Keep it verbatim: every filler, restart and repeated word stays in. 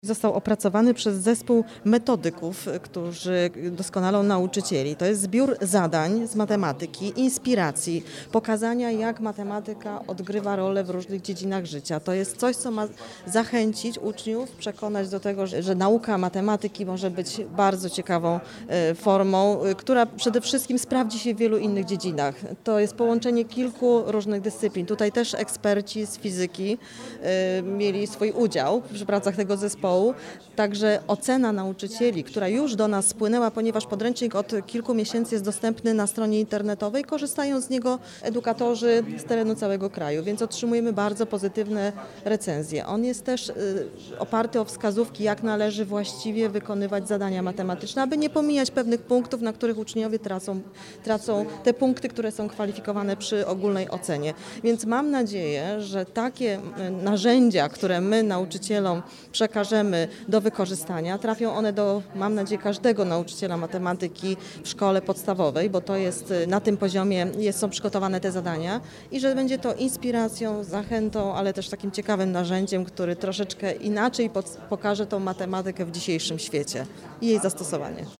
Został opracowany przez zespół metodyków, którzy doskonalą nauczycieli. To jest zbiór zadań z matematyki, inspiracji, pokazania, jak matematyka odgrywa rolę w różnych dziedzinach życia. To jest coś, co ma zachęcić uczniów, przekonać do tego, że, że nauka matematyki może być bardzo ciekawą e, formą, e, która przede wszystkim sprawdzi się w wielu innych dziedzinach. To jest połączenie kilku różnych dyscyplin. Tutaj też eksperci z fizyki e, mieli swój udział przy pracach tego zespołu. Także ocena nauczycieli, która już do nas spłynęła, ponieważ podręcznik od kilku miesięcy jest dostępny na stronie internetowej, korzystają z niego edukatorzy z terenu całego kraju, więc otrzymujemy bardzo pozytywne recenzje. On jest też y, oparty o wskazówki, jak należy właściwie wykonywać zadania matematyczne, aby nie pomijać pewnych punktów, na których uczniowie tracą, tracą te punkty, które są kwalifikowane przy ogólnej ocenie. Więc mam nadzieję, że takie narzędzia, które my nauczycielom przekażemy do wykorzystania, trafią one do, mam nadzieję, każdego nauczyciela matematyki w szkole podstawowej, bo to jest na tym poziomie, jest, są przygotowane te zadania i że będzie to inspiracją, zachętą, ale też takim ciekawym narzędziem, który troszeczkę inaczej pokaże tą matematykę w dzisiejszym świecie i jej zastosowanie.